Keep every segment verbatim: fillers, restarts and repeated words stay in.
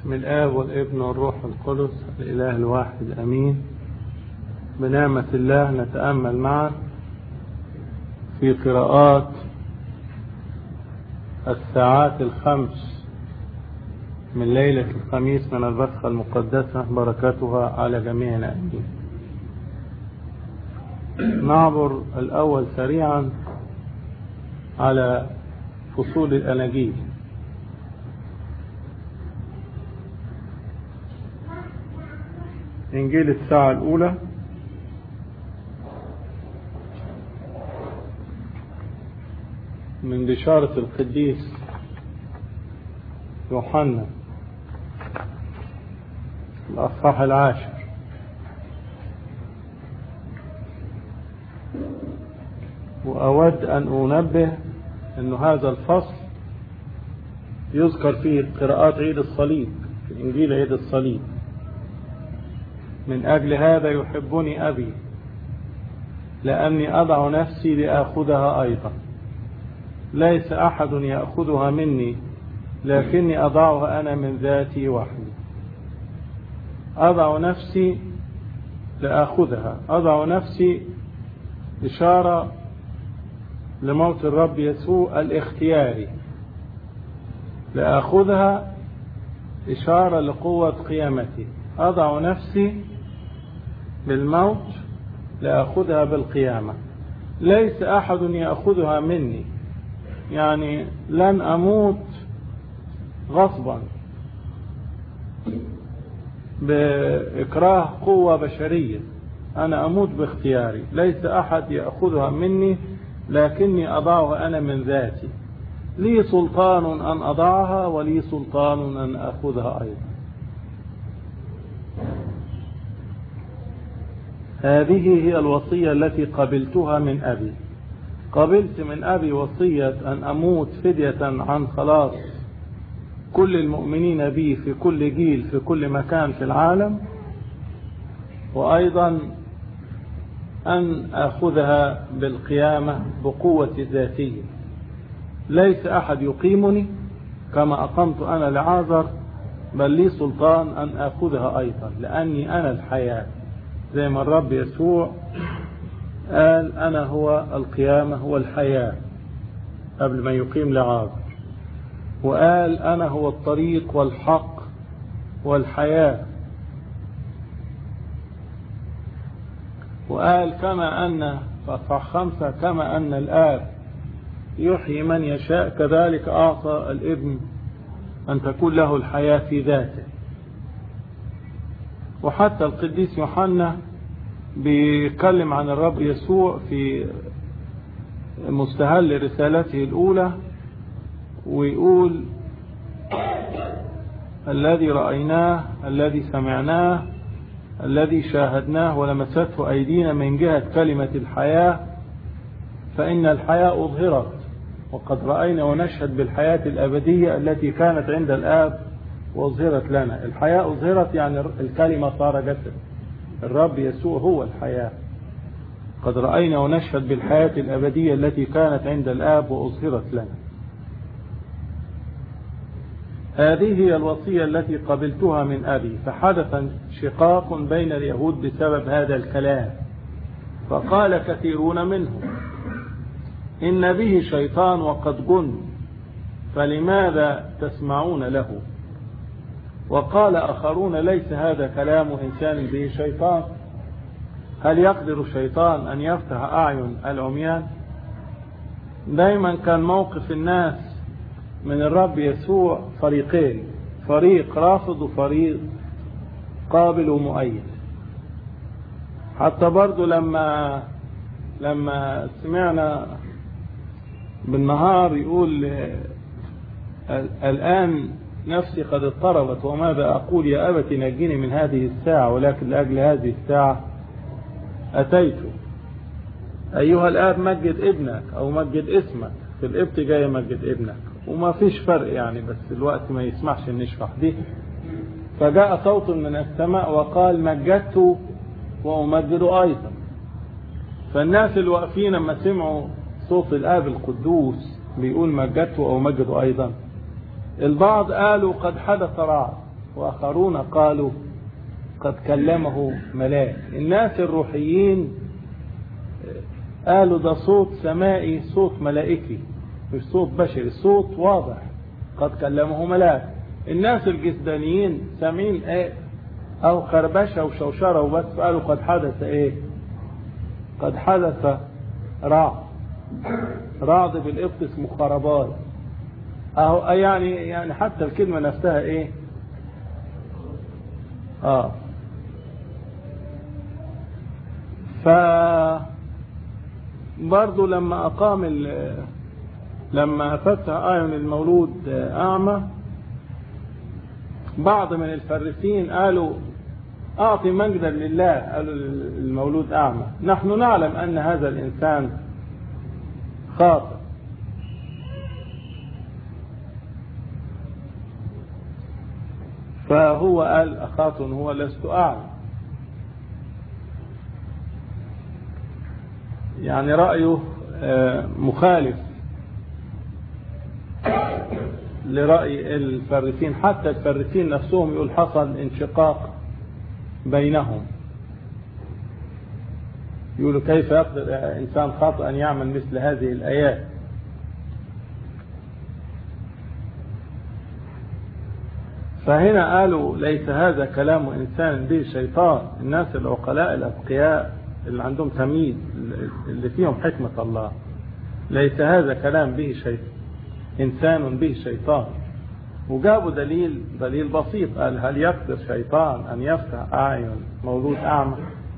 بسم الآب والابن والروح القدس الإله الواحد أمين. بنعمة الله نتأمل معا في قراءات الساعات الخمس من ليلة الخميس من البصخة المقدسة، بركاتها على جميعنا أمين. نعبر الأول سريعا على فصول الأناجيل. إنجيل الساعة الأولى من بشارة القديس يوحنا الأصحاح العاشر. وأود أن أنبه أن هذا الفصل يذكر فيه قراءات عيد الصليب في إنجيل عيد الصليب. من أجل هذا يحبني أبي لأني أضع نفسي لآخذها أيضا، ليس أحد يأخذها مني لكني أضعها أنا من ذاتي وحدي. أضع نفسي لآخذها، أضع نفسي إشارة لموت الرب يسوع الاختياري، لآخذها إشارة لقوة قيامته. أضع نفسي بالموت لأخذها بالقيامة، ليس أحد يأخذها مني، يعني لن أموت غصبا بإكراه قوة بشرية، أنا أموت باختياري. ليس أحد يأخذها مني لكني أضعها أنا من ذاتي، لي سلطان أن أضعها ولي سلطان أن أخذها أيضا. هذه هي الوصية التي قبلتها من أبي. قبلت من أبي وصية أن أموت فدية عن خلاص كل المؤمنين بي في كل جيل في كل مكان في العالم، وأيضا أن أخذها بالقيامة بقوة ذاتية. ليس أحد يقيمني كما أقمت أنا لعازر، بل لي سلطان أن أخذها أيضا، لأني أنا الحياة، زي ما الرب يسوع قال أنا هو القيامة والحياة قبل ما يقيم لعازر، وقال أنا هو الطريق والحق والحياة، وقال كما أن فأصح خمسة كما أن الآب يحيي من يشاء كذلك أعطى الابن أن تكون له الحياة في ذاته. وحتى القديس يوحنا بيتكلم عن الرب يسوع في مستهل رسالته الأولى ويقول الذي رأيناه الذي سمعناه الذي شاهدناه ولمسته أيدينا من جهة كلمة الحياة، فإن الحياة أظهرت وقد رأينا ونشهد بالحياة الأبدية التي كانت عند الآب وأظهرت لنا. الحياة أظهرت يعني الكلمة صار جسد، الرب يسوع هو الحياة. قد رأينا ونشهد بالحياة الأبدية التي كانت عند الآب وأظهرت لنا. هذه هي الوصية التي قبلتها من أبي. فحدث شقاق بين اليهود بسبب هذا الكلام، فقال كثيرون منهم إن به شيطان وقد جن، فلماذا تسمعون له؟ وقال آخرون ليس هذا كلام إنسان به شيطان، هل يقدر الشيطان أن يفتح أعين العميان؟ دايما كان موقف الناس من الرب يسوع فريقين، فريق رافض وفريق قابل ومؤيد. حتى برضو لما لما سمعنا بالنهار يقول الآن نفسي قد اضطربت وماذا أقول يا أبت نجيني من هذه الساعة، ولكن لأجل هذه الساعة أتيت. أيها الآب مجد ابنك أو مجد اسمك، في الابت جاي مجد ابنك، وما فيش فرق يعني، بس الوقت ما يسمحش ان نشرح دي. فجاء صوت من السماء وقال مجدت وأمجد أيضا. فالناس الواقفين لما سمعوا صوت الآب القدوس بيقول مجدت وأمجد أيضا، البعض قالوا قد حدث رعد وآخرون قالوا قد كلمه ملاك. الناس الروحيين قالوا ده صوت سمائي، صوت ملائكي مش صوت بشري، صوت واضح قد كلمه ملاك. الناس الجسدانيين سامعين ايه او خربشة وشوشرة وبس، قالوا قد حدث ايه، قد حدث رعد. رعد بالقبط اسمه خربان اهو، يعني يعني حتى الكلمة نفسها ايه اه ف برضو لما اقام لما فتح اعين المولود اعمى، بعض من الفريسيين قالوا اعطي مجدا لله، قالوا المولود اعمى، نحن نعلم ان هذا الانسان خاطئ. فهو قال اخاطئ هو لست اعلم، يعني رأيه مخالف لرأي الفريسين. حتى الفريسين نفسهم يقول حصل انشقاق بينهم، يقولوا كيف يقدر إنسان خاطئ أن يعمل مثل هذه الآيات. فهنا قالوا ليس هذا كلام إنسان به شيطان. الناس العقلاء الأتقياء اللي عندهم تمييز، اللي فيهم حكمة الله، ليس هذا كلام به شيطان، إنسان به شيطان. وجابوا دليل دليل بسيط، قال هل يقدر شيطان أن يفتح أعين مولود أعمى؟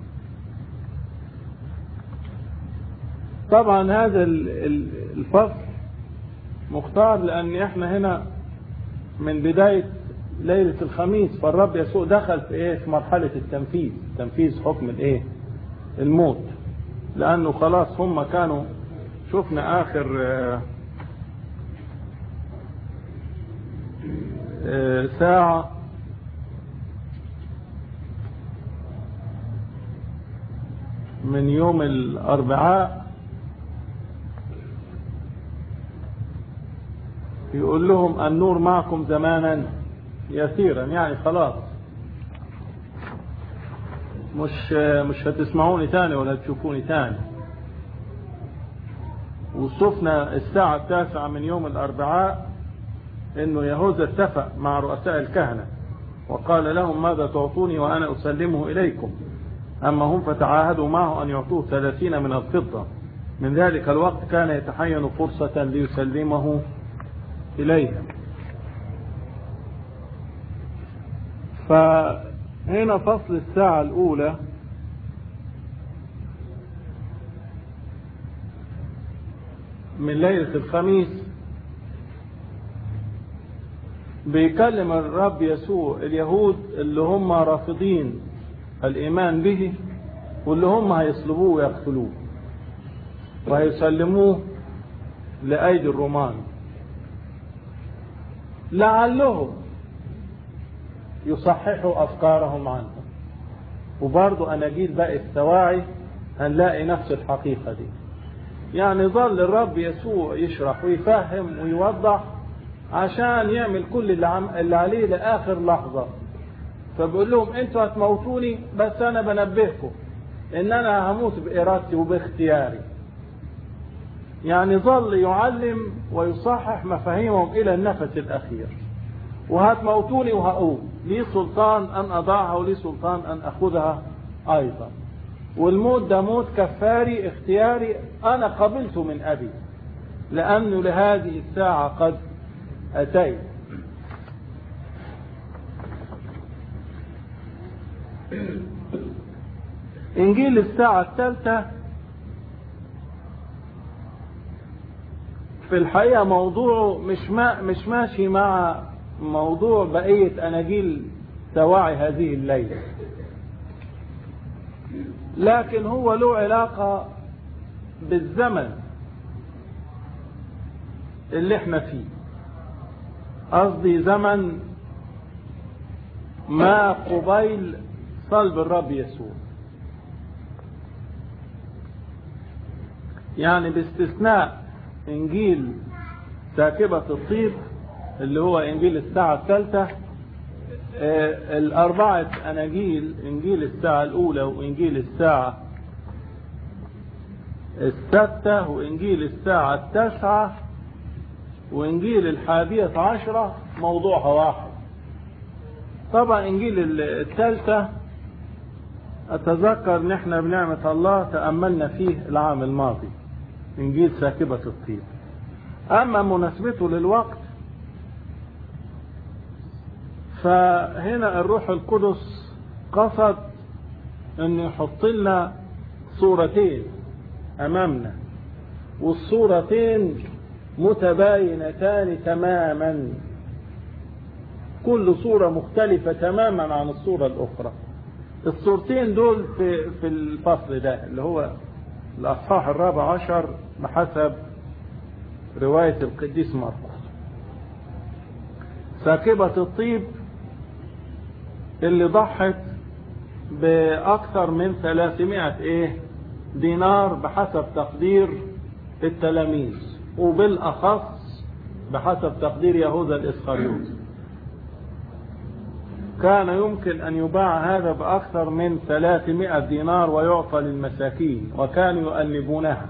طبعا هذا الفصل مختار لأن احنا هنا من بداية ليلة الخميس، فالرب يسوع دخل في ايه، في مرحلة التنفيذ، تنفيذ حكم الايه، الموت. لأنه خلاص هم كانوا، شفنا آخر آه آه ساعة من يوم الأربعاء يقول لهم النور معكم زمانا يسيرا، يعني خلاص مش مش هتسمعوني تاني ولا هتشوفوني تاني. وصفنا الساعة التاسعة من يوم الأربعاء إنه يهوذا اتفق مع رؤساء الكهنة وقال لهم ماذا تعطوني وأنا أسلمه إليكم؟ أما هم فتعاهدوا معه أن يعطوه ثلاثين من الفضة. من ذلك الوقت كان يتحين فرصة ليسلمه إليهم. فهنا فصل الساعة الأولى من ليلة الخميس بيكلم الرب يسوع اليهود اللي هم رافضين الإيمان به، واللي هم هيصلبوه ويقتلوه وهيسلموه لأيدي الرومان، لعلهم يصححوا أفكارهم عنه. وبرضو أناجيل باقي السواعي هنلاقي نفس الحقيقة دي. يعني ظل الرب يسوع يشرح ويفهم ويوضح عشان يعمل كل اللي, عم... اللي عليه لآخر لحظة. فبقول لهم انتوا هتموتوني، بس أنا بنبهكم إن أنا هموت بإرادتي وباختياري. يعني ظل يعلم ويصحح مفاهيمهم إلى النفس الأخير. وهتموتوني وهقوم، لي سلطان أن أضعها ولي سلطان أن أخذها أيضا. والموت ده موت كفاري اختياري أنا قبلته من أبي، لأنه لهذه الساعة قد أتيت. إنجيل الساعة الثالثة في الحقيقة موضوعه مش ما مش ماشي مع موضوع بقية أناجيل سواعي هذه الليلة، لكن هو له علاقة بالزمن اللي احنا فيه. قصدي زمن ما قبيل صلب الرب يسوع، يعني باستثناء إنجيل ساكبة الطيب اللي هو إنجيل الساعة الثالثة، الأربعة أناجيل، إنجيل الساعة الأولى وإنجيل الساعة الستة وإنجيل الساعة التاسعة وإنجيل الحادية عشرة موضوعها واحد. طبعا إنجيل الثالثة أتذكر نحن بنعمة الله تأملنا فيه العام الماضي، إنجيل ساكبة الطيب. أما مناسبته للوقت فهنا الروح القدس قصد أن يحط لنا صورتين أمامنا، والصورتين متباينتان تماما، كل صورة مختلفة تماما عن الصورة الأخرى. الصورتين دول في, في الفصل ده اللي هو الأصحاح الرابع عشر بحسب رواية القديس مرقس. ساكبة الطيب اللي ضحت بأكثر من ثلاثمائة إيه دينار بحسب تقدير التلاميذ، وبالأخص بحسب تقدير يهوذا الإسخريوطي. كان يمكن أن يباع هذا بأكثر من ثلاثمائة دينار ويعطى للمساكين، وكانوا يؤلبونها.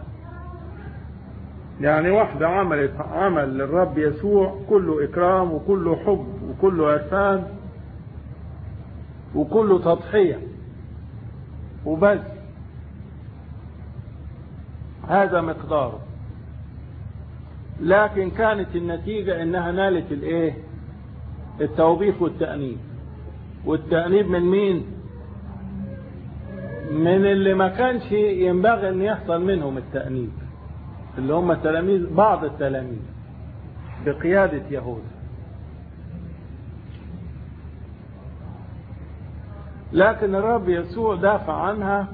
يعني واحدة عملت عمل للرب يسوع كله إكرام وكله حب وكله عرفان وكله تضحية وبس، هذا مقداره. لكن كانت النتيجة انها نالت الايه التوبيخ والتأنيب. والتأنيب من مين؟ من اللي ما كانش ينبغي ان يحصل منهم التأنيب، اللي هم التلاميذ، بعض التلاميذ بقيادة يهوذا. لكن الرب يسوع دافع عنها،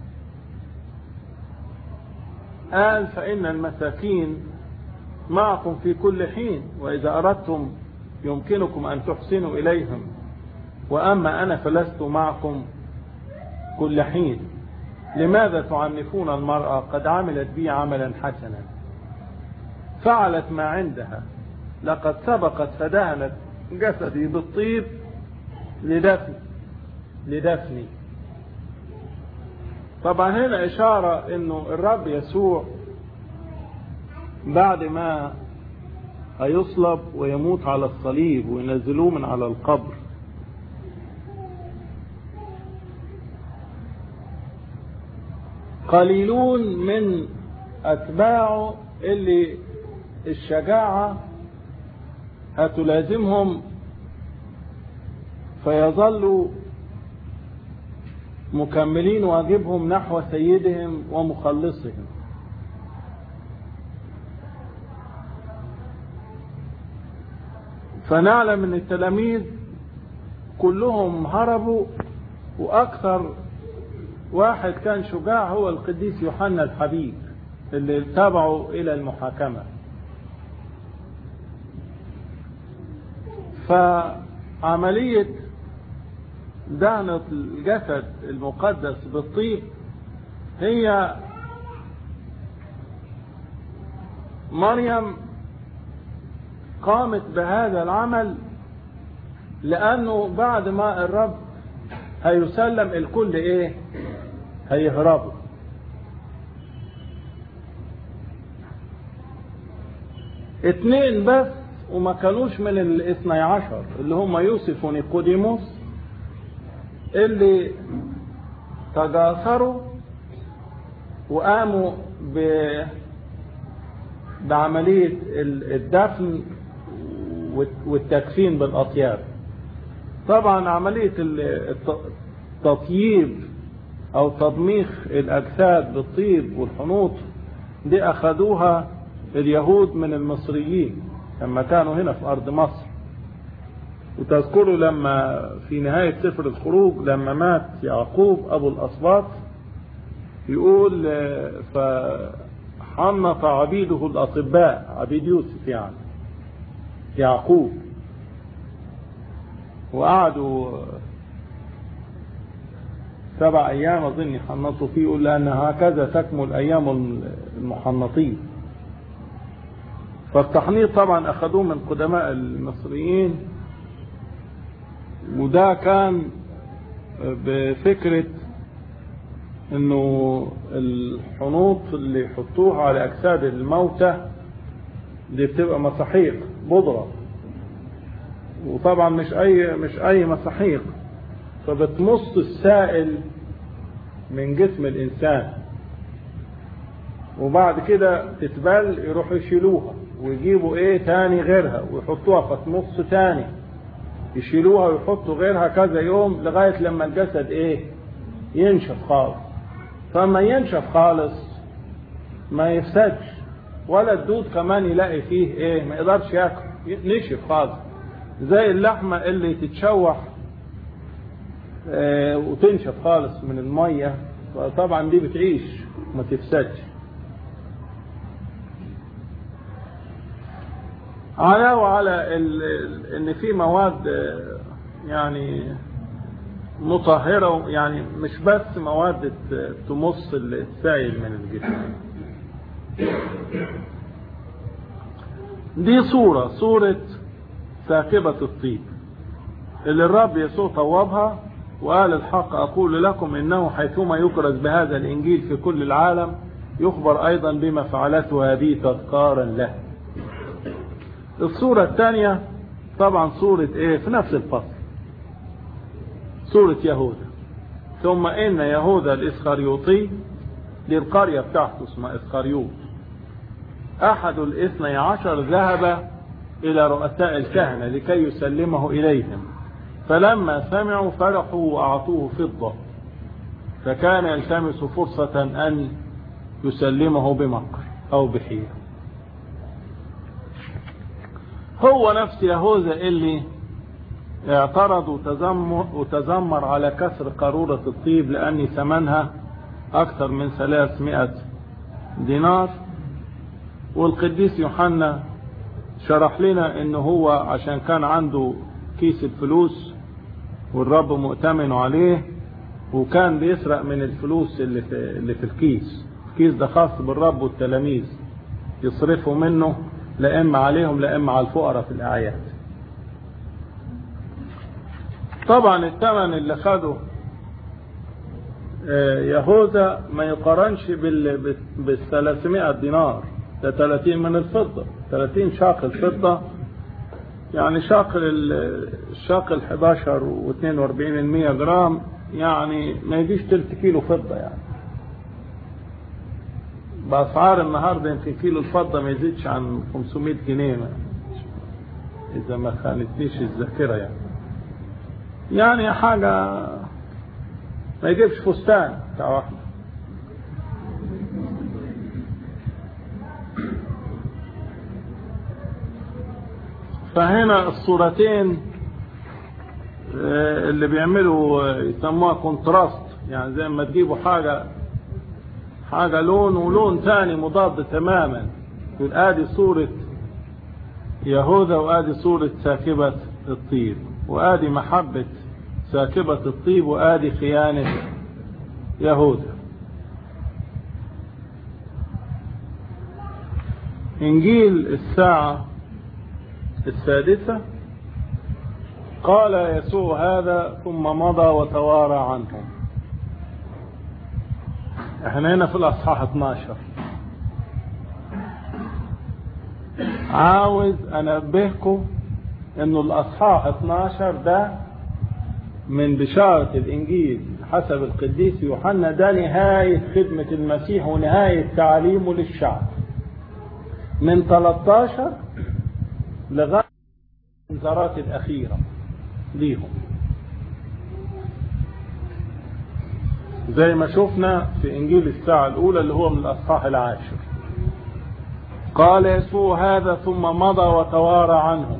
قال فإن المساكين معكم في كل حين، وإذا أردتم يمكنكم أن تحسنوا إليهم، وأما أنا فلست معكم كل حين. لماذا تعنفون المرأة؟ قد عملت بي عملا حسنا، فعلت ما عندها، لقد سبقت فدهنت جسدي بالطيب لدفن لدفني. طبعا هنا إشارة إنه الرب يسوع بعد ما هيصلب ويموت على الصليب وينزلوه من على القبر، قليلون من أتباعه اللي الشجاعة هتلازمهم فيظلوا مكملين واجبهم نحو سيدهم ومخلصهم. فنعلم ان التلاميذ كلهم هربوا، واكثر واحد كان شجاع هو القديس يوحنا الحبيب اللي تابعوا الى المحاكمة. فعملية دهنة الجسد المقدس بالطيب هي مريم قامت بهذا العمل، لأنه بعد ما الرب هيسلم الكل ايه هيهربوا. اتنين بس وما كانوش من الاثني عشر اللي هم يوسف ونيقوديموس اللي تجاسروا وقاموا بعملية الدفن والتكفين بالأطياب. طبعا عملية التطييب أو تضميخ الأجساد بالطيب والحنوط دي أخذوها اليهود من المصريين لما كانوا هنا في أرض مصر. وتذكروا لما في نهاية سفر الخروج لما مات يعقوب أبو الأسباط يقول فحنط عبيده الأطباء، عبيد يوسف يعني يعقوب، وقعدوا سبع أيام أظن يحنطوا فيه، يقول لأن هكذا تكمل أيام المحنطين. فالتحنيط طبعا أخذوه من قدماء المصريين وده كان بفكرة انه الحنوط اللي يحطوها على اجساد الموتى دي بتبقى مساحيق بودرة، وطبعا مش اي مش اي مساحيق، فبتمص السائل من جسم الانسان، وبعد كده تتبل يروحوا يشيلوها ويجيبوا ايه تاني غيرها ويحطوها فتمص تاني، يشيلوها ويحطوا غيرها كذا يوم لغاية لما الجسد ايه ينشف خالص. فما ينشف خالص ما يفسدش، ولا الدود كمان يلاقي فيه ايه ما يقدرش ياكل، نشف خالص زي اللحمة اللي تتشوح اه وتنشف خالص من المية، طبعا دي بتعيش ما تفسدش. علاوة على ان في مواد يعني مطهرة، يعني مش بس مواد تمص السائل من الجسم. دي صورة صورة ساكبة الطيب اللي الرب يسوع طوبها وقال الحق أقول لكم إنه حيثما يكرز بهذا الإنجيل في كل العالم يخبر أيضا بما فعلته هذه تذكارا له. الصورة الثانية طبعا صورة ايه في نفس الفصل، صورة يهوذا. ثم ان يهوذا الاسخريوطي، دي القرية بتاعته اسمها اسخريوط، احد الاثني عشر ذهب الى رؤساء الكهنة لكي يسلمه اليهم، فلما سمعوا فرحوا واعطوه فضة، فكان يلتمس فرصة ان يسلمه بمكر او بحيلة. هو نفس يهوذا اللي اعترض وتذمر, وتذمر على كسر قارورة الطيب لأن ثمنها أكثر من ثلاثمائة دينار. والقديس يوحنا شرح لنا إنه هو عشان كان عنده كيس الفلوس والرب مؤتمن عليه، وكان بيسرق من الفلوس اللي في, اللي في الكيس. الكيس ده خاص بالرب والتلاميذ، يصرفوا منه لا إما عليهم لا إما على الفقراء في الأعياد. طبعا الثمن اللي خده يهوذا ما يقارنش بالثلاثمائة دينار، ده ثلاثين من الفضة، ثلاثين شاقل فضة، يعني شاقل الشاقل احد عشر واثنين وأربعين من مئة جرام، يعني ما يجيش ثلاثة كيلو فضة. يعني بأسعار النهاردة يمكن كيلو الفضة ما يزيدش عن خمسمائة جنيه إذا ما خانتنيش الذاكرة. يعني يعني حاجة ما يجيبش فستان بتاع واحدة. فهنا الصورتين اللي بيعملوا يسموها كونتراست، يعني زي ما تجيبوا حاجة حاجة لون ولون تاني مضاد تماما، يقول ادي صورة يهوذا وادي صورة ساكبة الطيب، وادي محبة ساكبة الطيب وادي خيانة يهوذا. انجيل الساعة السادسة قال يسوع هذا ثم مضى وتوارى عنهم. احنا هنا في الاصحاح اثناشر. عاوز انبهكم انه الاصحاح اثناشر ده من بشارة الانجيل حسب القديس يوحنا، ده نهاية خدمة المسيح ونهاية تعليمه للشعب، من ثلاثة عشر لغاية الانذارات الاخيرة ليهم، زي ما شفنا في انجيل الساعة الاولى اللي هو من الاصحاح العاشر. قال يسوع هذا ثم مضى وتوارى عنهم،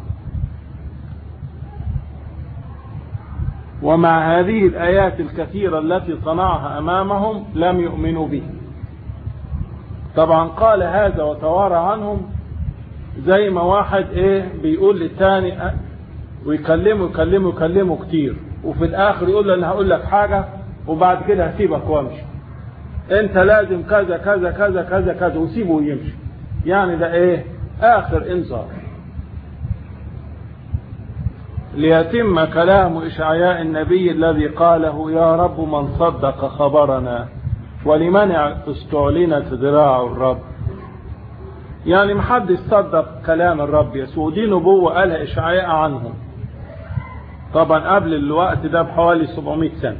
ومع هذه الآيات الكثيرة التي صنعها أمامهم لم يؤمنوا به. طبعا قال هذا وتوارى عنهم زي ما واحد ايه بيقول للتاني ويكلمه يكلمه يكلمه كتير، وفي الآخر يقول له أنا هقول لك حاجة وبعد كده هسيبك وامشي، انت لازم كذا كذا كذا كذا كذا، وسيبه ويمشي. يعني ده ايه آخر انذار. ليتم كلام إشعياء النبي الذي قاله يا رب من صدق خبرنا ولمن استعلنت ذراع الرب. يعني محدش صدق كلام الرب يسوع، دي نبوة قالها إشعياء عنهم طبعا قبل الوقت ده بحوالي سبعمائة سنة.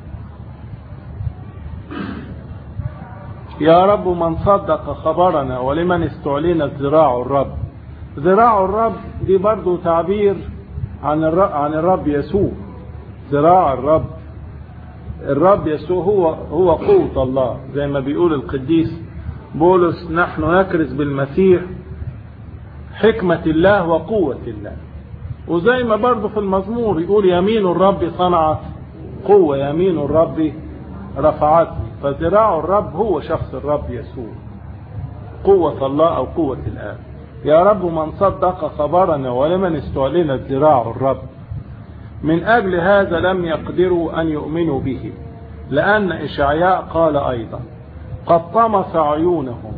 يا رب من صدق خبرنا ولمن استعلنت ذراع الرب. ذراع الرب دي برضو تعبير عن الرب, عن الرب يسوع. ذراع الرب، الرب يسوع هو هو قوة الله، زي ما بيقول القديس بولس نحن نكرز بالمسيح حكمة الله وقوة الله. وزي ما برضو في المزمور يقول يمين الرب صنعت قوة، يمين الرب رفعتني. فذراع الرب هو شخص الرب يسوع، قوة الله أو قوة الآب. يا رب من صدق خبرنا ولمن استعلنت ذراع الرب. من أجل هذا لم يقدروا أن يؤمنوا به، لأن إشعياء قال أيضا قد طمس عيونهم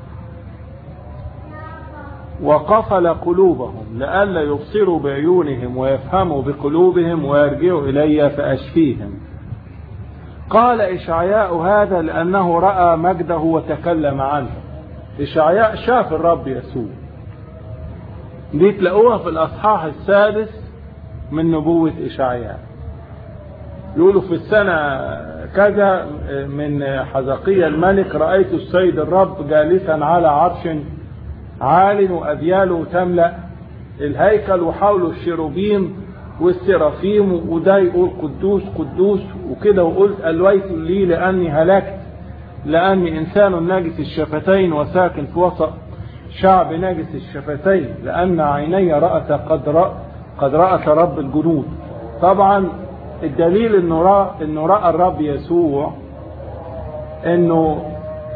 وقفل قلوبهم لئلا يبصروا بعيونهم ويفهموا بقلوبهم ويرجعوا إلي فأشفيهم. قال إشعياء هذا لأنه رأى مجده وتكلم عنه. إشعياء شاف الرب يسوع، دي تلاقوها في الأصحاح السادس من نبوة إشعياء. يقولوا في السنة كذا من حزقية الملك رأيت السيد الرب جالسا على عرش عال وأذياله تملأ الهيكل وحوله الشيروبيم والسرافيم، وده يقول قدوس قدوس وكده. وقلت الويت لي لأني هلكت، لأني إنسان ناجس الشفتين وساكن في وسط شعب ناجس الشفتين، لأن عيني رأت قد رأت قد رأت رب الجنود. طبعا الدليل انه رأى انه رأى الرب يسوع انه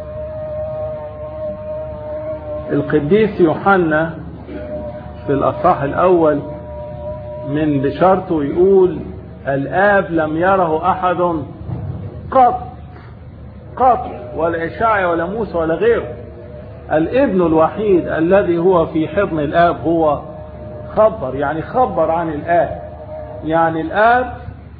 القديس يوحنا في الأصحاح الأول من بشارته يقول الآب لم يره أحد قط قط، ولا إشعياء ولا موسى ولا غيره. الابن الوحيد الذي هو في حضن الآب هو خبر، يعني خبر عن الآب. يعني الآب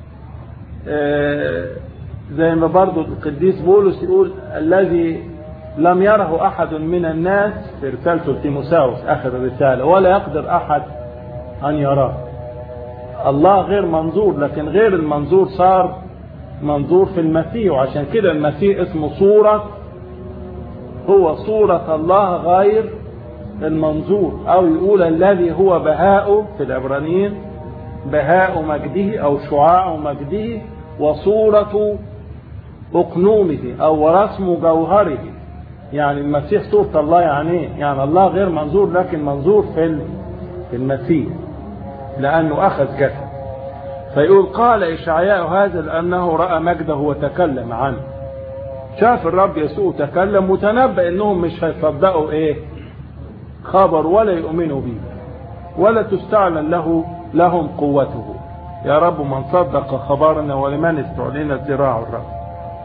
آه زي ما برضو القديس بولس يقول الذي لم يره أحد من الناس في رسالته لتيموثاوس آخر الرسالة، ولا يقدر أحد أن يراه. الله غير منظور، لكن غير المنظور صار منظور في المسيح، وعشان كده المسيح اسمه صورة، هو صورة الله غير المنظور. أو يقول الذي هو بهاء في العبرانيين، بهاء مجده أو شعاع مجده وصورة أقنومه أو رسم جوهره. يعني المسيح صورة الله، يعني يعني الله غير منظور لكن منظور في المسيح لأنه أخذ جسد. فيقول قال إشعياء هذا لأنه رأى مجده وتكلم عنه. شاف الرب يسوع تكلم وتنبأ إنهم مش هيصدقوا إيه خبر ولا يؤمنوا به ولا تستعلن له لهم قوته. يا رب من صدق خبرنا ولمن استعلنت ذراع الرب.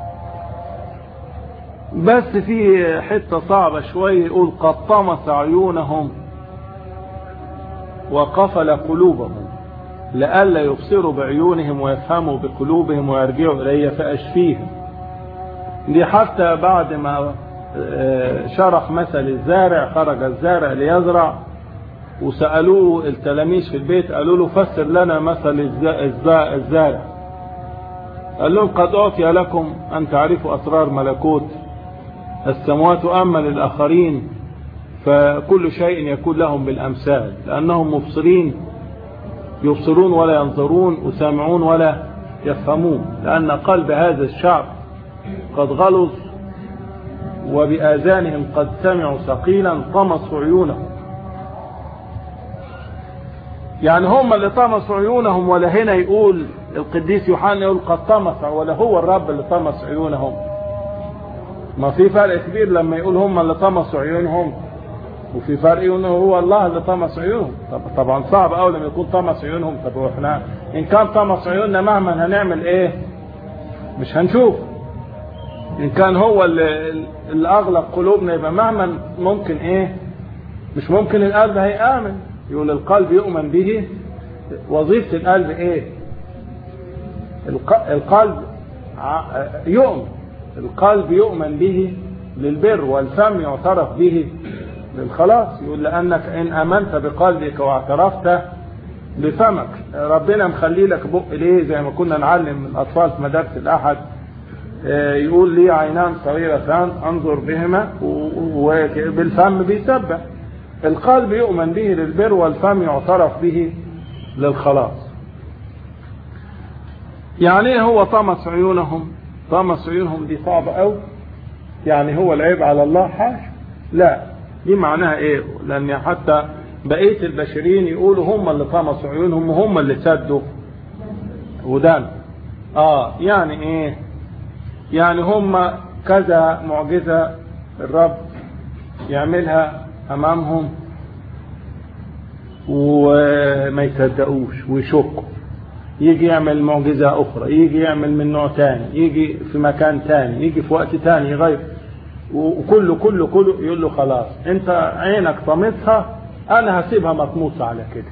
بس في حتة صعبة شوية يقول قد طمس عيونهم وقفل قلوبهم لئلا يبصروا بعيونهم ويفهموا بقلوبهم ويرجعوا إلي فأشفيهم. دي حتى بعد ما شرح مثل الزارع، خرج الزارع ليزرع وسألوه التلاميذ في البيت قالوا له فسر لنا مثل الزارع. قال لهم قد أعطي لكم أن تعرفوا أسرار ملكوت السماوات، أما للآخرين فكل شيء يكون لهم بالأمثال، لأنهم مبصرين يبصرون ولا ينظرون وسامعون ولا يفهمون، لأن قلب هذا الشعب قد غلظ وبآذانهم قد سمعوا ثقيلا طمسوا عيونهم. يعني هم اللي طمسوا عيونهم، ولا هنا يقول القديس يوحنا يقول قد طمس، ولا هو الرب اللي طمس عيونهم؟ ما في فرق كبير لما يقول هم اللي طمسوا عيونهم وفي فرق انه هو الله اللي طمس عيونهم. طب طبعا صعب قوي لما يكون طمس عيونهم. طب واحنا ان كان طمس عيوننا مهما هنعمل ايه مش هنشوف. ان كان هو اللي, اللي اغلق قلوبنا يبقى مهما ممكن ايه مش ممكن القلب هيآمن. يقول القلب يؤمن به وظيفة القلب ايه؟ القلب يؤمن، القلب يؤمن به للبر، والفم يعترف به للخلاص. يقول لأنك إن آمنت بقلبك واعترفت بفمك. ربنا مخلي لك بق ليه؟ زي ما كنا نعلم الأطفال في مدارس الأحد، يقول لي عينان صغيرتان أنظر بهما، وبالفم بيسبح. القلب يؤمن به للبر، والفم يعترف به للخلاص. يعني ايه هو طمس عيونهم؟ طمس عيونهم دي صعبة أوي. يعني هو العيب على الله؟ حاجة لا، دي معناها ايه؟ لأن حتى بقية البشرين يقولوا هم اللي طمسوا عيونهم وهم اللي سدوا ودان. اه يعني ايه؟ يعني هم كذا معجزة الرب يعملها امامهم وما يصدقوش ويشكوا. يجي يعمل معجزة اخرى، يجي يعمل من نوع تاني، يجي في مكان تاني، يجي في وقت تاني يغير، وكله كله كله يقول له خلاص انت عينك طمسها، انا هسيبها مطموسة على كده.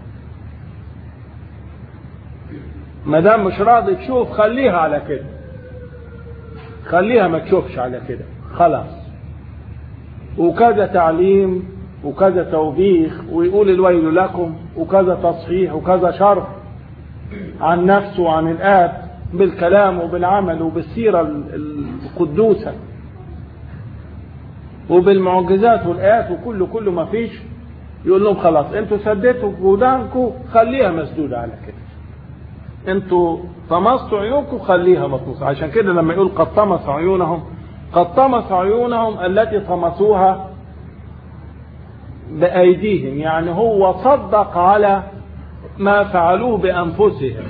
ما دام مش راضي تشوف خليها على كده، خليها ما تشوفش على كده خلاص. وكذا تعليم وكذا توبيخ، ويقول الويل لكم، وكذا تصحيح وكذا شرح عن نفسه وعن الآب بالكلام وبالعمل وبالسيرة القدوسة وبالمعجزات والآيات وكله كله ما فيش. يقول لهم خلاص انتوا سديتوا ودانكم خليها مسدودة على كده، انتوا طمستوا عيونكم خليها مطموسة. عشان كده لما يقول قد طمس عيونهم، قد طمس عيونهم التي طمسوها بأيديهم. يعني هو صدق على ما فعلوه بأنفسهم،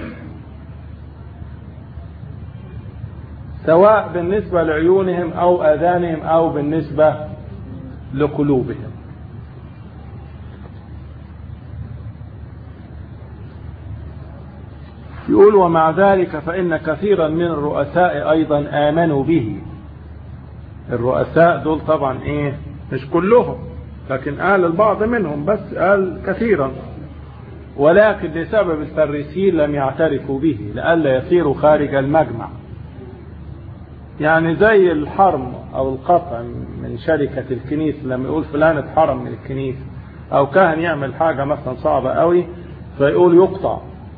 سواء بالنسبة لعيونهم أو آذانهم أو بالنسبة لقلوبهم. يقول ومع ذلك فإن كثيرا من الرؤساء أيضا آمنوا به. الرؤساء دول طبعا إيه؟ مش كلهم، لكن قال البعض منهم، بس قال كثيرا. ولكن لسبب الفريسيين لم يعترفوا به لئلا يصيروا خارج المجمع. يعني زي الحرم أو القطع من شركة الكنيسة، لما يقول فلان اتحرم من الكنيسة، أو كاهن يعمل حاجة مثلا صعبة قوي فيقول يقطع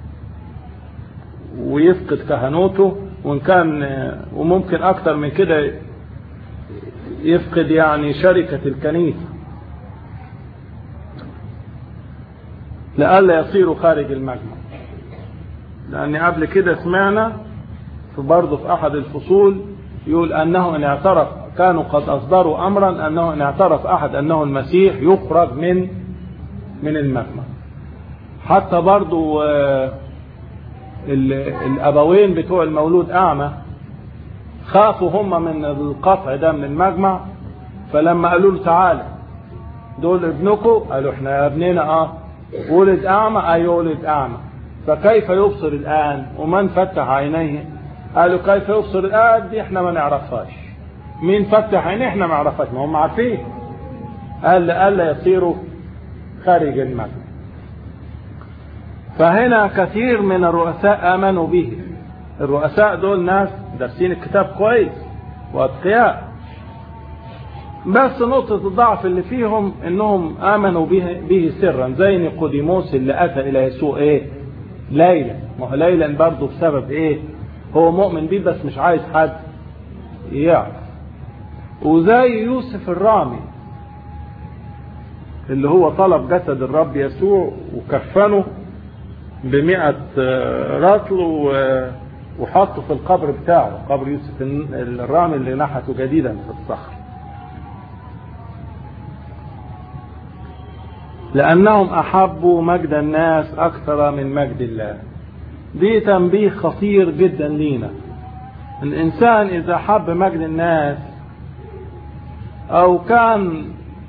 ويفقد كهنوته، وإن كان وممكن أكتر من كده يفقد يعني شركة الكنيسة لئلا يصيروا خارج المجمع. لأن قبل كده سمعنا في برضه في أحد الفصول يقول أنه إن اعترف، كانوا قد أصدروا أمرا أنه إن اعترف أحد أنه المسيح يخرج من من المجمع. حتى برضه الأبوين بتوع المولود أعمى خافوا هم من القطع ده من المجمع، فلما قالوا له تعالى دول ابنكم، قالوا احنا يا ابننا اه ولد أعمى، أي ولد أعمى، فكيف يبصر الآن ومن فتح عينيه؟ قالوا كيف يبصر الآن دي احنا ما نعرفهاش، مين فتح عينيه احنا ما نعرفهاش، ما هم عارفين. قال ألا يصيروا خارج المجمع. فهنا كثير من الرؤساء آمنوا به. الرؤساء دول ناس دارسين الكتاب كويس وأتقياء، بس نقطة الضعف اللي فيهم انهم آمنوا به, به سرا، زي نيقوديموس اللي أتى إلى يسوع ايه ليلا. ما هو ليلا برضه بسبب ايه؟ هو مؤمن به بس مش عايز حد يعرف. وزي يوسف الرامي اللي هو طلب جسد الرب يسوع وكفنه بمئة رطل وحطه في القبر بتاعه، قبر يوسف الرامي اللي نحته جديدا في الصخر، لأنهم أحبوا مجد الناس أكثر من مجد الله. دي تنبيه خطير جدا لينا. الإنسان إذا حب مجد الناس أو كان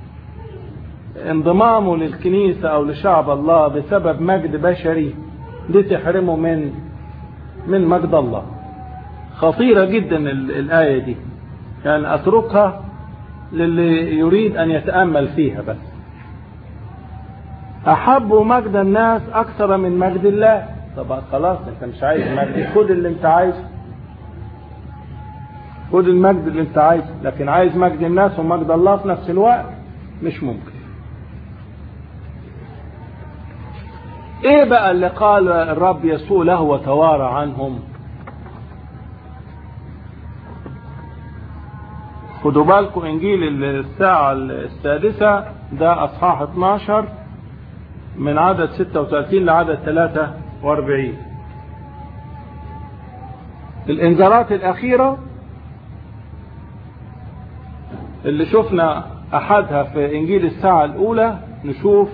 انضمامه للكنيسة أو لشعب الله بسبب مجد بشري، دي تحرمه من من مجد الله. خطيرة جدا الآية دي، يعني أتركها للي يريد أن يتأمل فيها بس. احبوا مجد الناس اكثر من مجد الله. طبعا خلاص انت مش عايز مجد، خد اللي انت عايزه، خد المجد اللي انت عايزه، لكن عايز مجد الناس ومجد الله في نفس الوقت مش ممكن. ايه بقى اللي قال الرب يسوع له وتوارى عنهم؟ خدوا بالكم انجيل الساعة السادسة ده اصحاح اتناشر من عدد ستة وثلاثين لعدد ثلاثة واربعين. الانذارات الاخيرة اللي شفنا احدها في انجيل الساعة الاولى، نشوف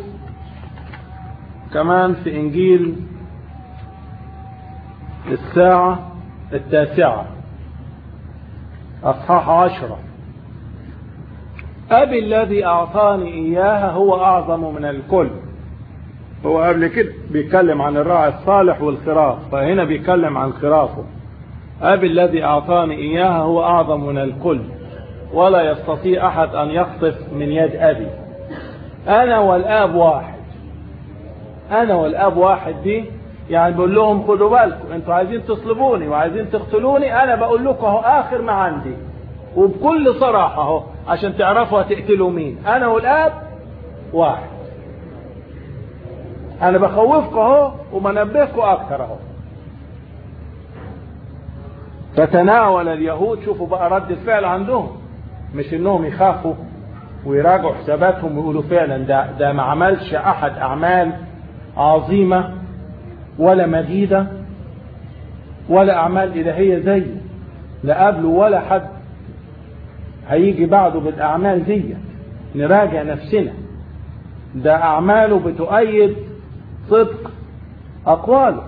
كمان في انجيل الساعة التاسعة اصحاح عشرة. ابي الذي اعطاني اياها هو اعظم من الكل. هو قبل كده بيتكلم عن الراعي الصالح والخراف، فهنا بيتكلم عن خرافه. ابي الذي اعطاني اياها هو اعظم من الكل، ولا يستطيع احد ان يخطف من يد ابي. انا والاب واحد. انا والاب واحد دي يعني بقول لهم خدوا بالكم، انتوا عايزين تصلبوني وعايزين تقتلوني، انا بقول لكم اهو اخر ما عندي وبكل صراحة اهو عشان تعرفوا هتقتلوا مين. انا والاب واحد. انا بخوفكم اهو وبنبهكم اكتر اهو. فتناول اليهود، شوفوا بقى رد الفعل عندهم، مش انهم يخافوا ويراجعوا حساباتهم ويقولوا فعلا ده ده ما عملش احد اعمال عظيمة ولا مجيدة ولا اعمال الهية زي لا قبله ولا حد هيجي بعده بالاعمال دي. نراجع نفسنا، ده اعماله بتؤيد صدق اقواله.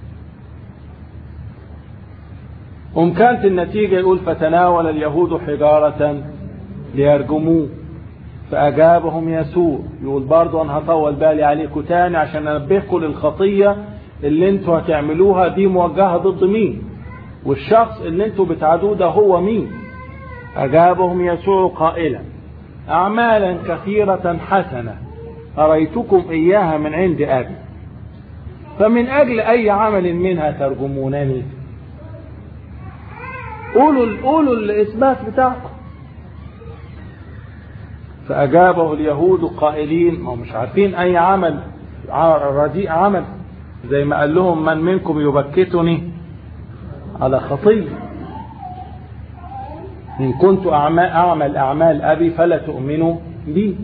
وم كانت النتيجة يقول فتناول اليهود حجارة ليرجموه فأجابهم يسوع. يقول برضو أنا هطول بالي عليكم تاني عشان أنبهكم للخطية اللي انتوا هتعملوها دي موجهة ضد مين، والشخص اللي انتوا بتعادوه ده هو مين. أجابهم يسوع قائلا أعمالا كثيرة حسنة أريتكم إياها من عند أبي، فمن أجل أي عمل منها ترجمونني؟ قولوا قولوا الإثبات بتاعكم. فأجابه اليهود قائلين، ما مش عارفين أي عمل رديء عمل، زي ما قال لهم من منكم يبكتني على خطية، إن كنت أعمل أعمال أبي فلا تؤمنوا بي.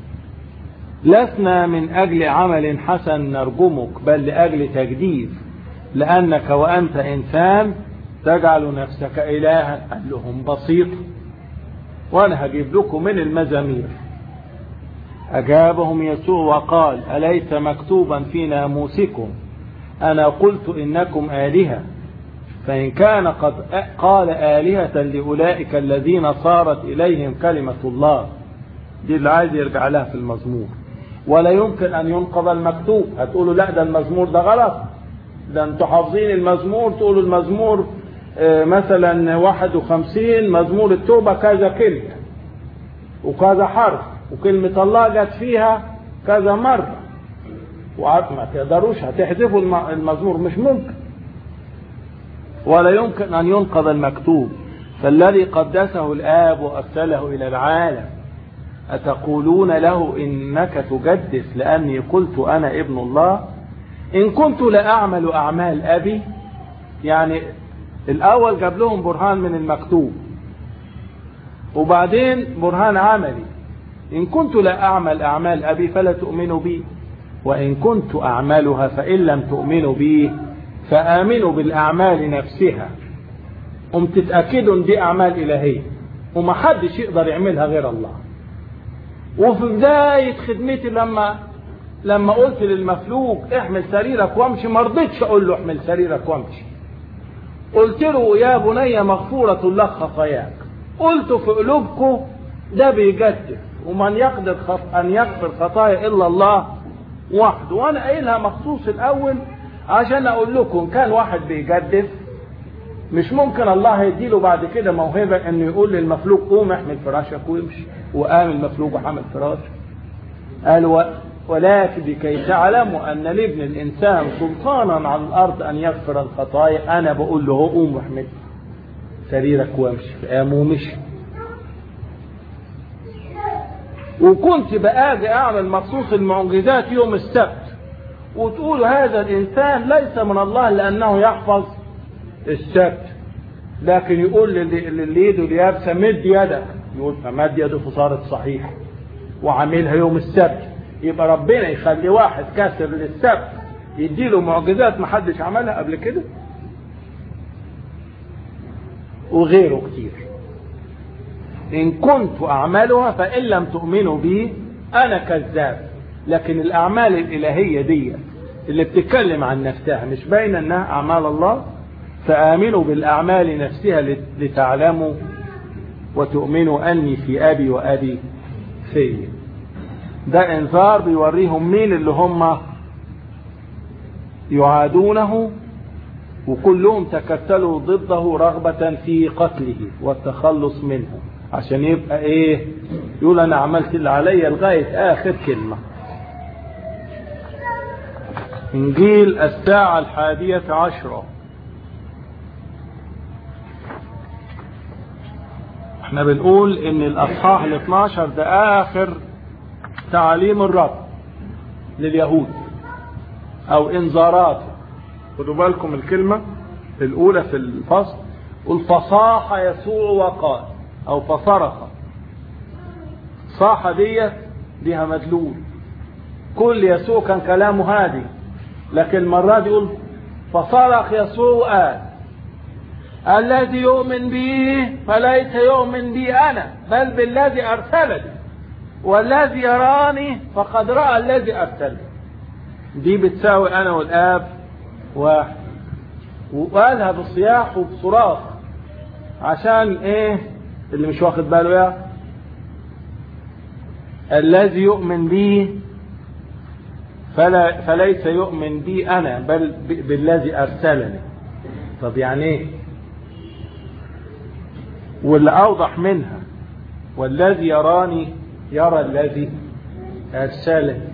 لسنا من أجل عمل حسن نرجمك، بل لأجل تجديد، لأنك وأنت إنسان تجعل نفسك إلها. قال لهم بسيط، وأنا هجيب لكم من المزامير. أجابهم يسوع وقال أليس مكتوبا في ناموسكم أنا قلت إنكم آلهة؟ فإن كان قد قال آلهة لأولئك الذين صارت إليهم كلمة الله. دي اللي عايز يرجع لها في المزمور. ولا يمكن أن ينقض المكتوب. هتقولوا لا ده المزمور ده غلط، ده انتوا حافظين المزمور، تقولوا المزمور مثلا واحد وخمسين مزمور التوبة كذا كلمة وكذا حرف وكلمة الله جت فيها كذا مرة، وما تقدروش هتحذفوا المزمور، مش ممكن. ولا يمكن أن ينقض المكتوب. فالذي قدسه الآب وأرسله إلى العالم أتقولون له إنك تجدس لأني قلت أنا ابن الله؟ إن كنت لأعمل أعمال أبي. يعني الأول جاب لهم برهان من المكتوب وبعدين برهان عملي. إن كنت لا أعمل أعمال أبي فلا تؤمنوا بي، وإن كنت أعملها فإن لم تؤمنوا بي فآمنوا بالأعمال نفسها. هم تتأكدوا إن دي أعمال إلهية ومحدش يقدر يعملها غير الله. وفي بداية خدمتي لما لما قلت للمفلوج احمل سريرك وامشي، ما رضيتش اقول له احمل سريرك وامشي، قلت له يا بني مغفورة لك خطاياك. قلت في قلوبكم ده بيجدف، ومن يقدر خط... ان يغفر خطايا الا الله وحده. وانا قايلها مخصوص الاول عشان اقول لكم كان واحد بيجدف مش ممكن الله يديله بعد كده موهبة انه يقول للمفلوج قوم احمل فراشك ويمشي، وقام المفلوج وحمل فراشه. قال و... ولكن لكي تعلموا أن لابن الإنسان سلطانا على الأرض أن يغفر الخطايا، أنا بقول له قوم واحمد سريرك وامشي. قام ومشي. وكنت بآجي أعمل مخصوص المعجزات يوم السبت، وتقول هذا الإنسان ليس من الله لأنه يحفظ السبت، لكن يقول للي يده اليابسة مد يدك، يقول فمد يده فصارت صحيح وعاملها يوم السبت. يبقى ربنا يخلي واحد كاسر للسبت يديله معجزات ما حدش عملها قبل كده؟ وغيره كتير. إن كنت أعملها فإن لم تؤمنوا بي أنا كذاب. لكن الأعمال الإلهية دي اللي بتتكلم عن نفسها مش باينة أنها أعمال الله، فآمنوا بالأعمال نفسها لتعلموا وتؤمنوا أني في أبي وأبي في. ده انذار بيوريهم مين اللي هم يعادونه، وكلهم تكتلوا ضده رغبة في قتله والتخلص منه، عشان يبقى ايه؟ يقول انا عملت اللي عليا لغاية اخر كلمة. انجيل الساعة الحادية عشرة. احنا بنقول ان الاصحاح الاثناشر ده اخر تعاليم الرب لليهود او انذاراته. خدوا بالكم الكلمة الاولى في الفصل، قل فصاح يسوع وقال او فصرخ. صاح ديت ليها مدلول، كل يسوع كان كلامه هادي، لكن المرة دي يقول فصرخ يسوع وقال الذي يؤمن بي فليس يؤمن بي انا بل بالذي ارسلني، والذي يراني فقد رأى الذي أرسلني. دي بتساوي أنا والآب واحد. وقالها بالصياح وبصراخ عشان إيه اللي مش واخد باله يا الذي يؤمن بي فلا فليس يؤمن بي أنا بل بالذي أرسلني. طب يعني إيه؟ واللي أوضح منها والذي يراني يرى الذي أرسلني.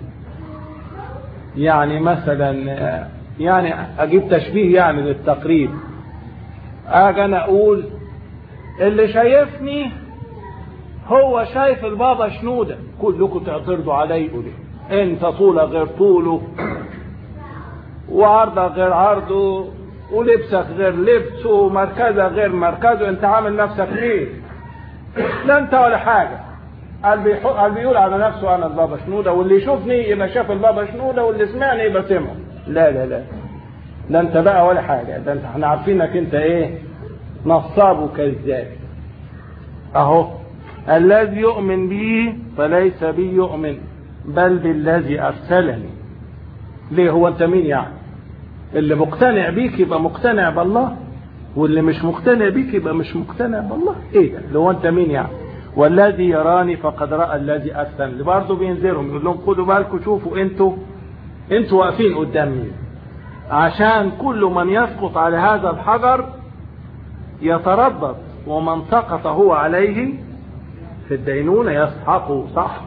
يعني مثلا يعني أجيب تشبيه يعني للتقريب، أجي أنا أقول اللي شايفني هو شايف البابا شنودة، كلكم تعترضوا عليه يقولوا أنت طولة غير طوله وعرضة غير عرضه ولبسك غير لبسه ومركزة غير مركزه، أنت عامل نفسك مين؟ لا أنت ولا حاجة. قال بيقول على نفسه انا البابا شنودة، واللي يشوفني يبقى شاف البابا شنودة، واللي سمعني يبقى سمعه. لا لا لا لا انت بقى ولا حاجة، ده انت احنا عارفينك انت ايه؟ نصاب وكذاب. اهو الذي يؤمن بي فليس بي يؤمن بل بالذي ارسلني. ليه؟ هو انت مين يعني؟ اللي مقتنع بيك يبقى مقتنع بالله، واللي مش مقتنع بيك يبقى مش مقتنع بالله. ايه ده؟ اللي هو انت مين يعني؟ والذي يراني فقد رأى الذي أرسلني. برضه بينذرهم يقول لهم خدوا بالكم، شوفوا انتوا انتوا واقفين قدام مين، عشان كل من يسقط على هذا الحجر يتردد، ومن سقط هو عليه في الدينونة يسحق سحق.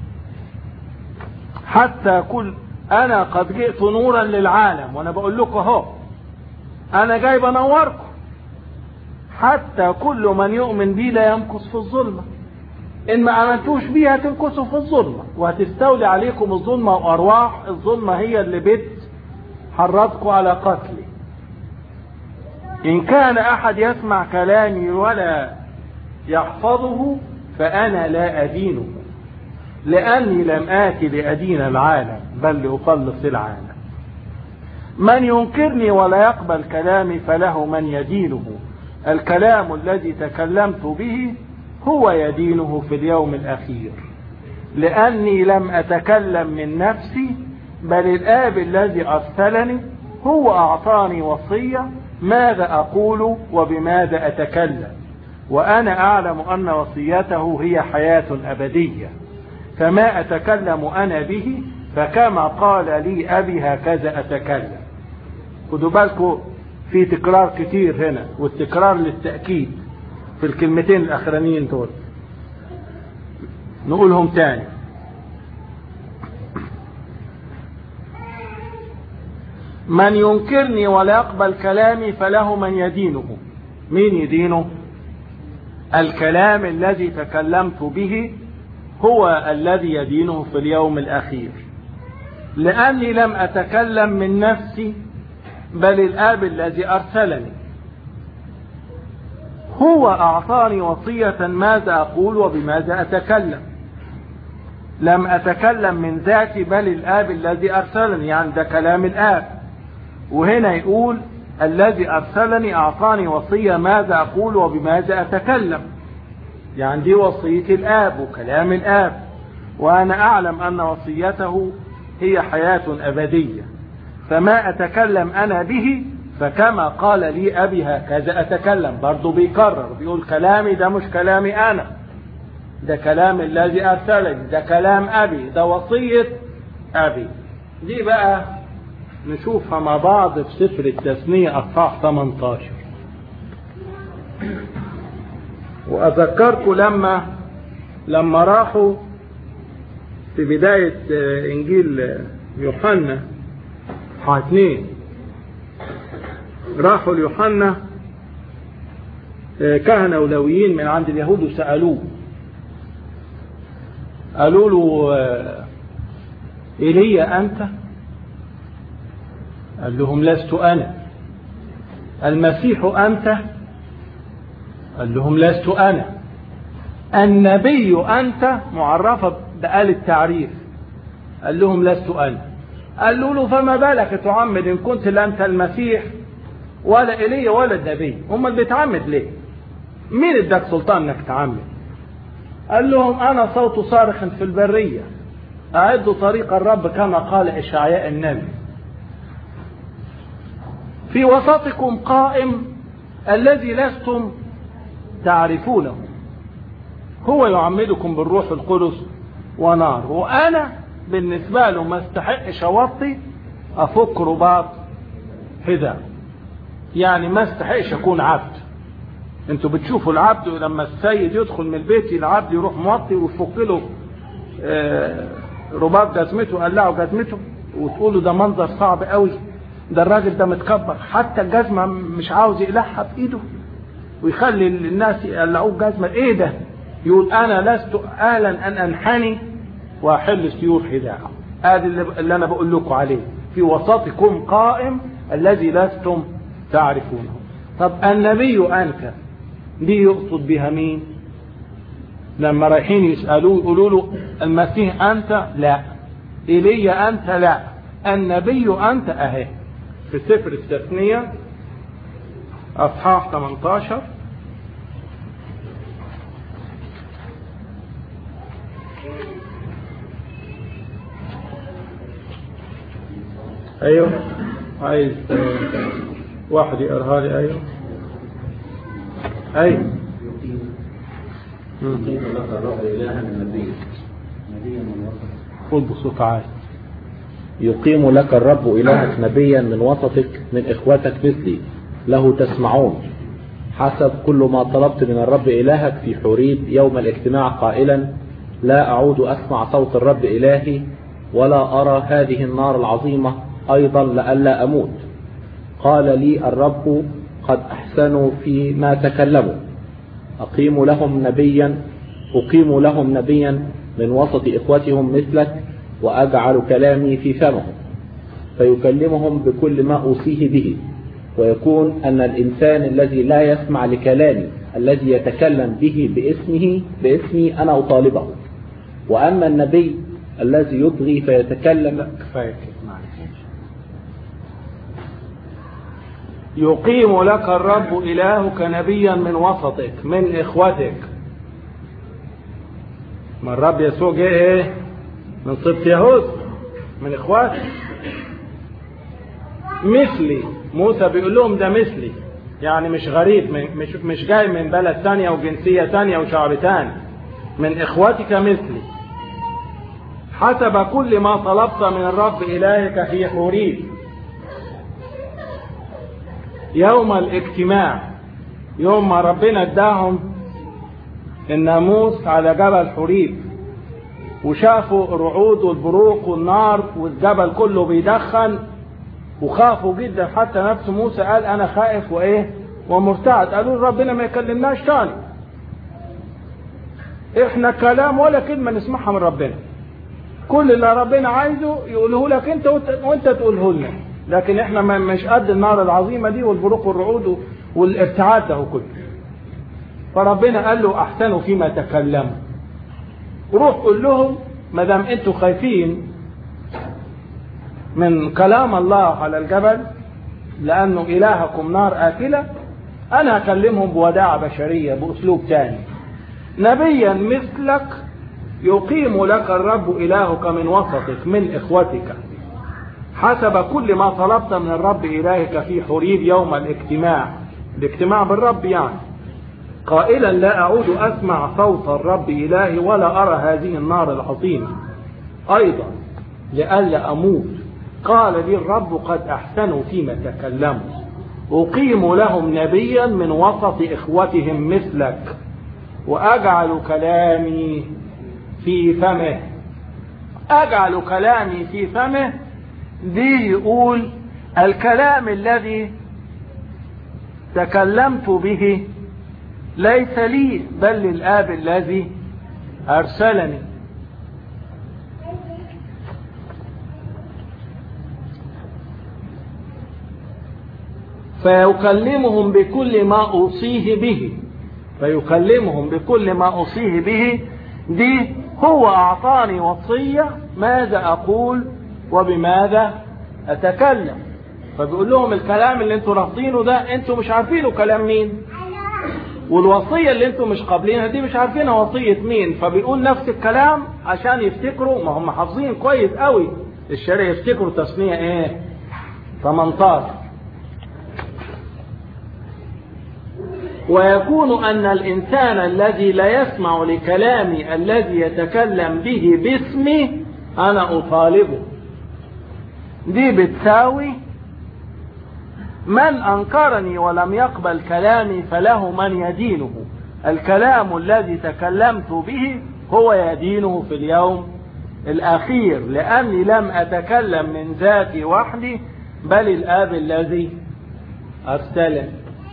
حتى كل انا قد جئت نورا للعالم، وانا بقول لكم اهو انا جاي بنوركم، حتى كل من يؤمن بي لا يمكث في الظلمة. إن ما آمنتوش بي هتمكثوا في الظلمة وهتستولي عليكم الظلمة، وأرواح الظلمة هي اللي بتحرضكم على قتلي. إن كان أحد يسمع كلامي ولا يحفظه فأنا لا أدينه، لأني لم آتي لأدين العالم بل لأخلص العالم. من ينكرني ولا يقبل كلامي فله من يدينه. الكلام الذي تكلمت به هو يدينه في اليوم الأخير، لأني لم أتكلم من نفسي بل الآب الذي أرسلني هو أعطاني وصية ماذا أقول وبماذا أتكلم، وأنا أعلم أن وصيته هي حياة أبدية، فما أتكلم أنا به فكما قال لي أبي هكذا أتكلم. خدوا بالكم في تكرار كتير هنا، والتكرار للتأكيد في الكلمتين الأخرانيين دول. نقولهم تاني. من ينكرني ولا يقبل كلامي فله من يدينه. مين يدينه؟ الكلام الذي تكلمت به هو الذي يدينه في اليوم الأخير، لأني لم أتكلم من نفسي بل الآب الذي أرسلني هو أعطاني وصية ماذا أقول وبماذا أتكلم. لم أتكلم من ذاتي بل الآب الذي أرسلني، يعني ده كلام الآب. وهنا يقول الذي أرسلني أعطاني وصية ماذا أقول وبماذا أتكلم، يعني دي وصية الآب وكلام الآب. وأنا أعلم أن وصيته هي حياة أبدية، فما أتكلم أنا به فكما قال لي أبي هكذا أتكلم. برضو بيكرر بيقول كلامي ده مش كلامي أنا، ده كلام الذي أرسلني، ده كلام أبي، ده وصية أبي. دي بقى نشوفها مع بعض في سفر التثنية أصحاح ثمانية عشر. وأذكركم لما لما راحوا في بداية إنجيل يوحنا اصحاح اثنين، راحوا ليوحنا كهنة ولويين من عند اليهود وسألوه، قالوا له إيليا أنت؟ قال لهم لست أنا. المسيح أنت؟ قال لهم لست أنا. النبي أنت؟ معرفة بآل التعريف. قال لهم لست أنا. قالوا له فما بالك تعمد إن كنت لا أنت المسيح ولا إيليا ولا النبي؟ هم اللي بتعمد ليه؟ مين اداك سلطان انك تعمد؟ قال لهم أنا صوت صارخ في البرية أعدوا طريق الرب كما قال إشعياء النبي. في وسطكم قائم الذي لستم تعرفونه، هو يعمدكم بالروح القدس ونار، وأنا بالنسبة له ما استحقش أوطي أفك رباط حذاء، يعني ما استحقش أكون عبد. انتوا بتشوفوا العبد لما السيد يدخل من البيت العبد يروح موطي ويفك له رباط جزمته قلعه جزمته، وتقولوا ده منظر صعب قوي، ده الراجل ده متكبر، حتى الجزمة مش عاوز يقلعها بإيده ويخلي الناس يقلعوه الجزمة. ايه ده؟ يقول أنا لست أهلا أن أنحني وأحل سيور حذاءه. هذا اللي أنا بقول لكم عليه، في وسطكم قائم الذي لستم تعرفونه. طب النبي أنت دي يقصد بها مين؟ لما رايحين يسألوه يقولوا له المسيح أنت؟ لا. إيليا أنت؟ لا. النبي أنت؟ أهي في سفر التثنية أصحاح ثمانية عشر أيوه، عايز واحد يقرأها لي. أيوه أيوه. يقيم لك الرب إلها نبيا قل بصوت عالي. يقيم لك الرب إلهك نبيا من وسطك من إخوتك مثلي له تسمعون حسب كل ما طلبت من الرب إلهك في حوريب يوم الاجتماع قائلا لا أعود أسمع صوت الرب إلهي ولا أرى هذه النار العظيمة أيضا لئلا أموت. قال لي الرب قد أحسنوا فيما تكلموا أقيم لهم نبيا أقيم لهم نبيا من وسط إخوتهم مثلك وأجعل كلامي في فمهم فيكلمهم بكل ما أوصيه به، ويكون أن الإنسان الذي لا يسمع لكلامي الذي يتكلم به باسمه باسمي أنا أطالبه، وأما النبي الذي يطغي فيتكلم. يقيم لك الرب إلهك نبيا من وسطك من إخوتك. ما الرب يسوع جه إيه؟ من سبط يهود، من إخواتك. مثلي، موسى بيقول لهم ده مثلي، يعني مش غريب، مش مش جاي من بلد ثانية وجنسية ثانية وشعب ثاني، من إخوتك مثلي حسب كل ما طلبت من الرب إلهك في حوريب يوم الاجتماع، يوم ما ربنا اداهم الناموس على جبل حوريب وشافوا الرعود والبروق والنار والجبل كله بيدخن، وخافوا جدا، حتى نفس موسى قال أنا خائف وإيه ومرتعد. قالوا ربنا ما يكلمناش تاني، إحنا كلام ولا كلمة نسمعها من ربنا، كل اللي ربنا عايزه يقوله لك أنت وأنت تقوله لنا، لكن إحنا مش قد النار العظيمة دي والبروق والرعود والارتعاد ده كله. فربنا قال له أحسنوا فيما تكلموا، روح قول لهم ما دام أنتوا خايفين من كلام الله على الجبل لأنه إلهكم نار آكلة، أنا هكلمهم بوداعة بشرية بأسلوب تاني. نبيا مثلك يقيم لك الرب إلهك من وسطك من إخوتك حسب كل ما طلبت من الرب إلهك في حريب يوم الاجتماع، الاجتماع بالرب يعني، قائلا لا أعود أسمع صوت الرب إلهي ولا أرى هذه النار العظيمة أيضا لئلا أموت. قال لي الرب قد أحسنوا فيما تكلموا، أقيم لهم نبيا من وسط إخوتهم مثلك وأجعل كلامي في فمه. أجعل كلامي في فمه دي يقول الكلام الذي تكلمت به ليس لي بل للآب الذي أرسلني. فيكلمهم بكل ما أوصيه به، فيكلمهم بكل ما أوصيه به دي هو أعطاني وصية ماذا أقول وبماذا أتكلم. فبيقول لهم الكلام اللي انتوا رافضينه ده انتوا مش عارفينه كلام مين، والوصية اللي انتوا مش قابلينها دي مش عارفينها وصية مين. فبيقول نفس الكلام عشان يفتكروا، ما هم حافظين كويس قوي الشريعة، يفتكروا تسمية ايه ثمانية عشر. ويكون أن الإنسان الذي لا يسمع لكلامي الذي يتكلم به باسمي أنا أطالبه. دي بتساوي من أنكرني ولم يقبل كلامي فله من يدينه. الكلام الذي تكلمت به هو يدينه في اليوم الأخير، لأني لم أتكلم من ذاتي وحدي بل الآب الذي أرسلني.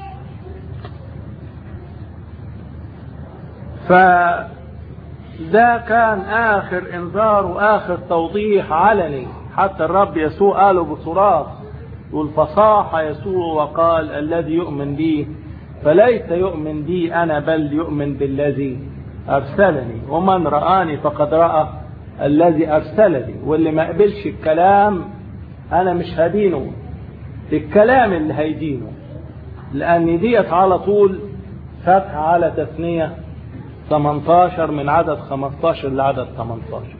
فده كان آخر إنذار وآخر توضيح علني، حتى الرب يسوع قاله بصراخ والفصاحة يسوع وقال الذي يؤمن بي فليس يؤمن بي أنا بل يؤمن بالذي أرسلني، ومن رآني فقد رأى الذي أرسلني. واللي ما قبلش الكلام أنا مش هدينه، الكلام اللي هيدينه، لأن ديت على طول فتح على تثنية ثمانية عشر من عدد خمسة عشر لعدد ثمانية عشر،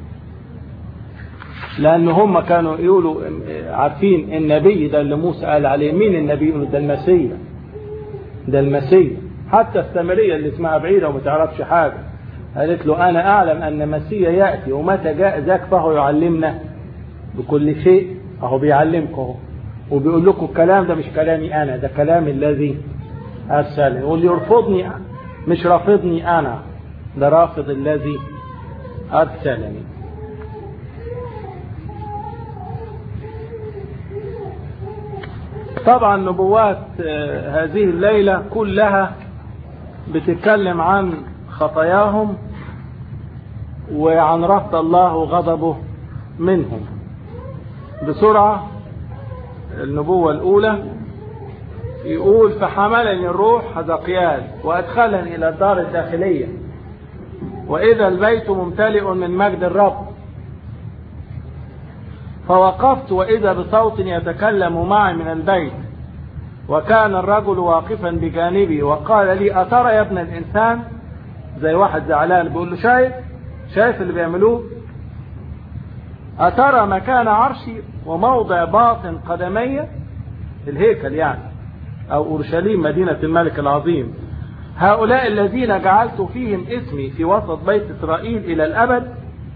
لأن هم كانوا يقولوا عارفين النبي ده اللي موسى قال عليه. مين النبي؟ يقولوا ده المسيح، ده المسيح. حتى السامرية اللي اسمها بعيدة وما تعرفش حاجة قالت له أنا أعلم أن مسيح يأتي ومتى جاء ذاك فهو يعلمنا بكل شيء. أهو بيعلمكم وبيقول لكم الكلام ده مش كلامي أنا، ده كلام الذي أرسلني. واللي يرفضني مش رافضني أنا، ده رافض الذي أرسلني. طبعا نبوات هذه الليلة كلها بتتكلم عن خطاياهم وعن رفض الله وغضبه منهم. بسرعة النبوة الأولى يقول فحملني الروح حزقيال وأدخلني إلى الدار الداخلية وإذا البيت ممتلئ من مجد الرب، فوقفت وإذا بصوت يتكلم معي من البيت وكان الرجل واقفا بجانبي وقال لي أترى يا ابن الإنسان؟ زي واحد زعلان بيقول له شايف شايف اللي بيعملوه؟ أترى مكان عرشي وموضع باطن قدمي الهيكل يعني أو أورشليم مدينة الملك العظيم، هؤلاء الذين جعلت فيهم اسمي في وسط بيت إسرائيل إلى الأبد.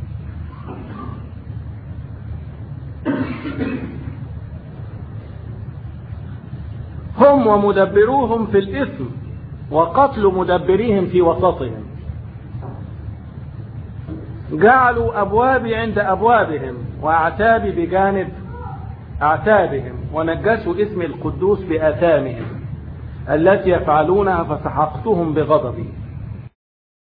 هم ومدبروهم في الإثم وقتل مدبريهم في وسطهم، جعلوا أبوابي عند أبوابهم وأعتابي بجانب أعتابهم ونجسوا اسم القدوس بآثامهم التي يفعلونها فسحقتهم بغضبي